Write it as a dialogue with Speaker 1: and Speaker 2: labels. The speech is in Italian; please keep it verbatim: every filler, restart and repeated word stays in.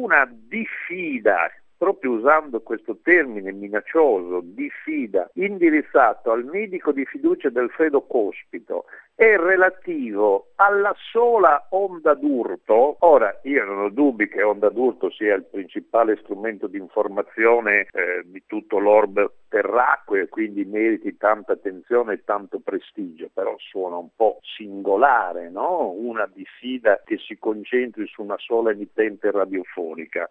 Speaker 1: una diffida, proprio usando questo termine minaccioso, diffida, indirizzato al medico di fiducia di Alfredo Cospito, è relativo alla sola onda d'urto. Ora, io non ho dubbi che onda d'urto sia il principale strumento di informazione eh, di tutto l'orbe terracqueo e quindi meriti tanta attenzione e tanto prestigio, però suona un po' singolare, no? Una diffida che si concentri su una sola emittente radiofonica.